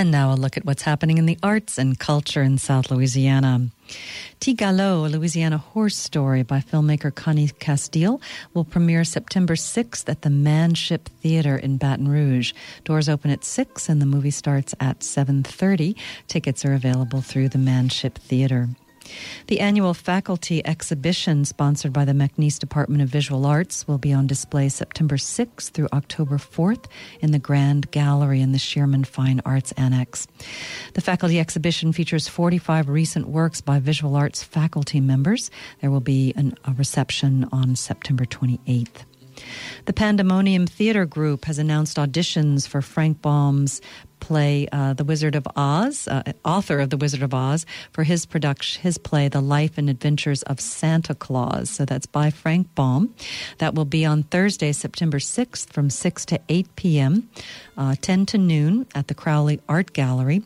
And now a look at what's happening in the arts and culture in South Louisiana. Tigalo, a Louisiana horse story by filmmaker Connie Castile, will premiere September 6th at the Manship Theater in Baton Rouge. Doors open at 6 and the movie starts at 7:30. Tickets are available through the Manship Theater. The annual faculty exhibition sponsored by the McNeese Department of Visual Arts will be on display September 6th through October 4th in the Grand Gallery in the Shearman Fine Arts Annex. The faculty exhibition features 45 recent works by visual arts faculty members. There will be a reception on September 28th. The Pandemonium Theater Group has announced auditions for Frank Baum's play, The Wizard of Oz, author of The Wizard of Oz, for his play, The Life and Adventures of Santa Claus. So that's by Frank Baum. That will be on Thursday, September 6th from 6 to 8 p.m., 10 to noon at the Crowley Art Gallery,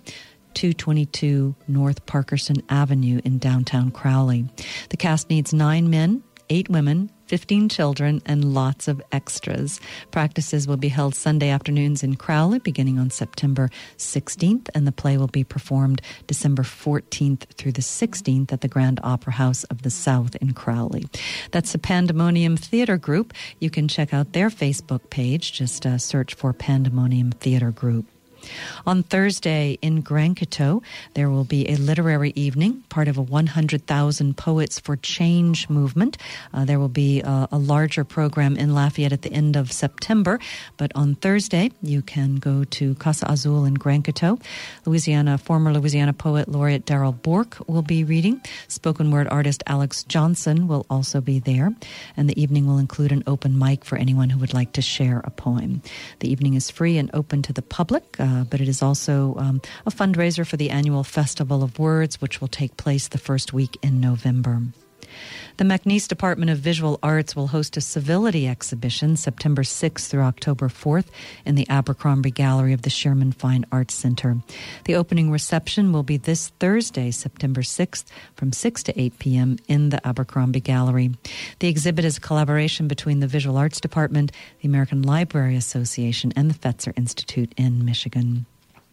222 North Parkerson Avenue in downtown Crowley. The cast needs 9 men, 8 women, 15 children, and lots of extras. Practices will be held Sunday afternoons in Crowley beginning on September 16th, and the play will be performed December 14th through the 16th at the Grand Opera House of the South in Crowley. That's the Pandemonium Theater Group. You can check out their Facebook page. Just search for Pandemonium Theater Group. On Thursday in Grand Coteau, there will be a literary evening, part of a 100,000 Poets for Change movement. There will be a larger program in Lafayette at the end of September, but on Thursday, you can go to Casa Azul in Grand Coteau. Former Louisiana poet laureate Darrell Bourke will be reading. Spoken word artist Alex Johnson will also be there, and the evening will include an open mic for anyone who would like to share a poem. The evening is free and open to the public, but it is also a fundraiser for the annual Festival of Words, which will take place the first week in November. The McNeese Department of Visual Arts will host a civility exhibition September 6th through October 4th in the Abercrombie Gallery of the Shearman Fine Arts Center. The opening reception will be this Thursday, September 6th from 6 to 8 p.m. in the Abercrombie Gallery. The exhibit is a collaboration between the Visual Arts Department, the American Library Association, and the Fetzer Institute in Michigan.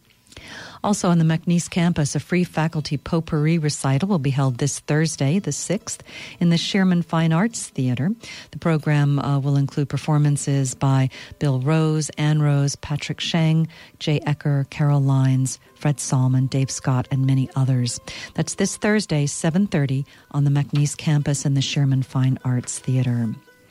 Also on the McNeese campus, a free faculty potpourri recital will be held this Thursday, the 6th, in the Shearman Fine Arts Theater. The program will include performances by Bill Rose, Ann Rose, Patrick Sheng, Jay Ecker, Carol Lines, Fred Salmon, Dave Scott, and many others. That's this Thursday, 7:30, on the McNeese campus in the Shearman Fine Arts Theater.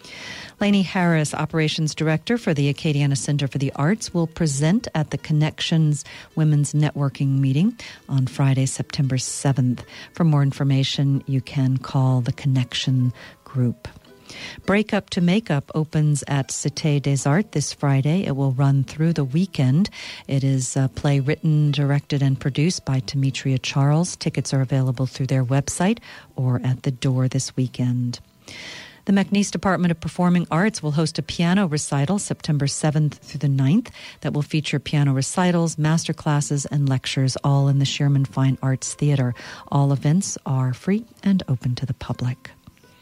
Lainey Harris, Operations Director for the Acadiana Center for the Arts, will present at the Connections Women's Networking Meeting on Friday, September 7th. For more information, you can call the Connection Group. Break Up to Makeup opens at Cité des Arts this Friday. It will run through the weekend. It is a play written, directed, and produced by Demetria Charles. Tickets are available through their website or at the door this weekend. The McNeese Department of Performing Arts will host a piano recital September 7th through the 9th that will feature piano recitals, master classes, and lectures, all in the Shearman Fine Arts Theater. All events are free and open to the public.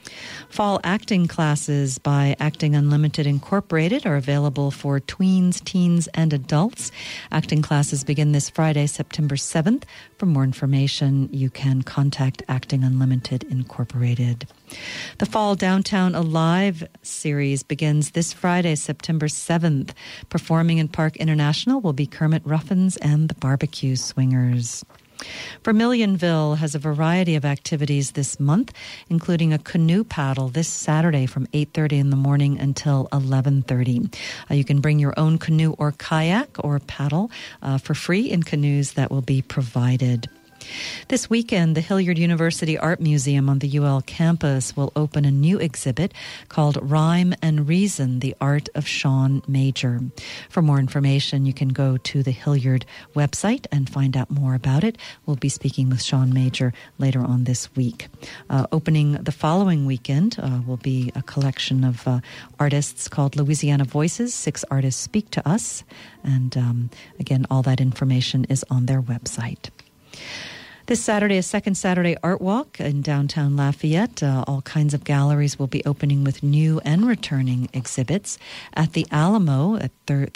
Fall acting classes by Acting Unlimited Incorporated are available for tweens, teens, and adults. Acting classes begin this Friday, September 7th. For more information, you can contact Acting Unlimited Incorporated. The Fall Downtown Alive series begins this Friday, September 7th. Performing in Park International will be Kermit Ruffins and the Barbecue Swingers. Vermilionville has a variety of activities this month, including a canoe paddle this Saturday from 8:30 in the morning until 11:30. You can bring your own canoe or kayak or paddle for free in canoes that will be provided. This weekend, the Hilliard University Art Museum on the UL campus will open a new exhibit called Rhyme and Reason, the Art of Sean Major. For more information, you can go to the Hilliard website and find out more about it. We'll be speaking with Sean Major later on this week. Opening the following weekend will be a collection of artists called Louisiana Voices. 6 artists speak to us. And again, all that information is on their website. This Saturday, a second Saturday Art Walk in downtown Lafayette. All kinds of galleries will be opening with new and returning exhibits. At the Alamo at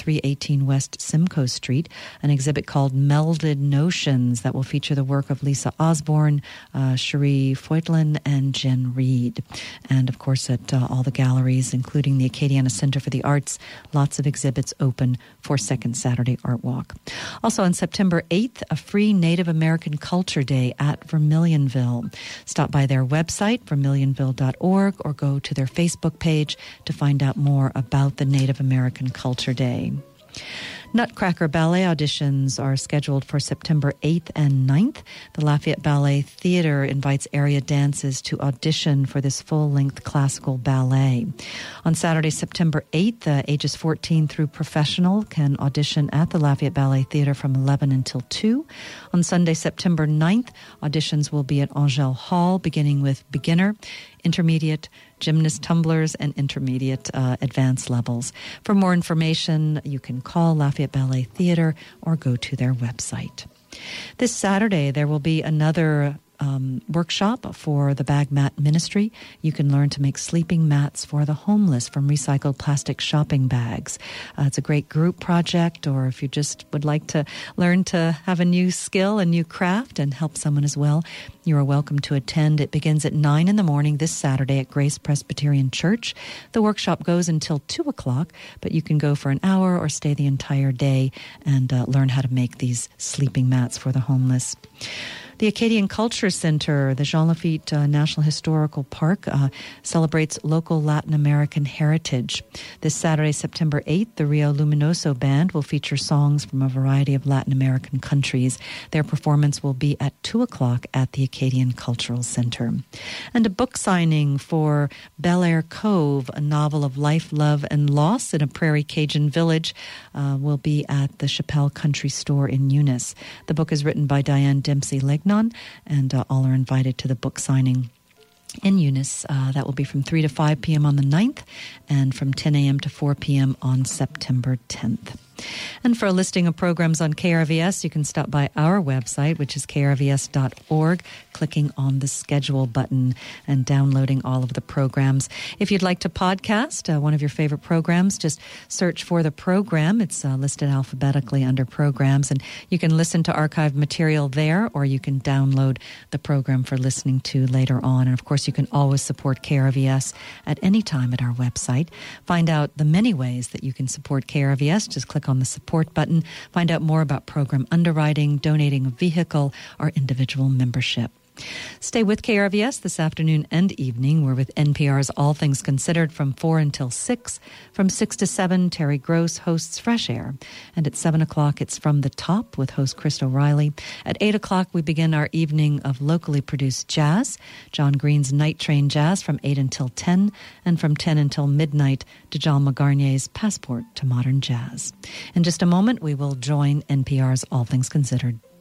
318 West Simcoe Street, an exhibit called Melded Notions that will feature the work of Lisa Osborne, Cherie Feutlin, and Jen Reed. And of course, at all the galleries, including the Acadiana Center for the Arts, lots of exhibits open for second Saturday Art Walk. Also on September 8th, a free Native American Culture Day at Vermilionville. Stop by their website, vermilionville.org, or go to their Facebook page to find out more about the Native American Culture Day. Nutcracker Ballet auditions are scheduled for September 8th and 9th. The Lafayette Ballet Theatre invites area dances to audition for this full-length classical ballet. On Saturday, September 8th, ages 14 through professional can audition at the Lafayette Ballet Theatre from 11 until 2. On Sunday, September 9th, auditions will be at Angel Hall, beginning with beginner, intermediate, gymnast tumblers, and intermediate advanced levels. For more information, you can call Lafayette Ballet Theatre or go to their website. This Saturday, there will be another workshop for the Bag Mat Ministry. You can learn to make sleeping mats for the homeless from recycled plastic shopping bags. It's a great group project, or if you just would like to learn to have a new skill, a new craft, and help someone as well, you are welcome to attend. It begins at 9 in the morning this Saturday at Grace Presbyterian Church. The workshop goes until 2 o'clock, but you can go for an hour or stay the entire day and learn how to make these sleeping mats for the homeless. The Acadian Culture Center, the Jean Lafitte National Historical Park, celebrates local Latin American heritage. This Saturday, September 8th, the Rio Luminoso Band will feature songs from a variety of Latin American countries. Their performance will be at 2 o'clock at the Acadian Cultural Center. And a book signing for Bel Air Cove, a novel of life, love, and loss in a prairie Cajun village, will be at the Chappelle Country Store in Eunice. The book is written by Diane Dempsey-Legnon, and all are invited to the book signing in Eunice. That will be from 3 to 5 p.m. on the 9th and from 10 a.m. to 4 p.m. on September 10th. And for a listing of programs on KRVS, you can stop by our website, which is krvs.org, clicking on the schedule button and downloading all of the programs. If you'd like to podcast one of your favorite programs, just search for the program. It's listed alphabetically under programs, and you can listen to archived material there, or you can download the program for listening to later on. And of course, you can always support KRVS at any time at our website. Find out the many ways that you can support KRVS. Just click on the support button. Find out more about program underwriting, donating a vehicle, or individual membership. Stay with KRVS this afternoon and evening. We're with NPR's All Things Considered from 4 until 6. From 6 to 7, Terry Gross hosts Fresh Air. And at 7 o'clock, it's From the Top with host Chris O'Reilly. At 8 o'clock, we begin our evening of locally produced jazz. John Green's Night Train Jazz from 8 until 10. And from 10 until midnight, Djalma Garnier's Passport to Modern Jazz. In just a moment, we will join NPR's All Things Considered.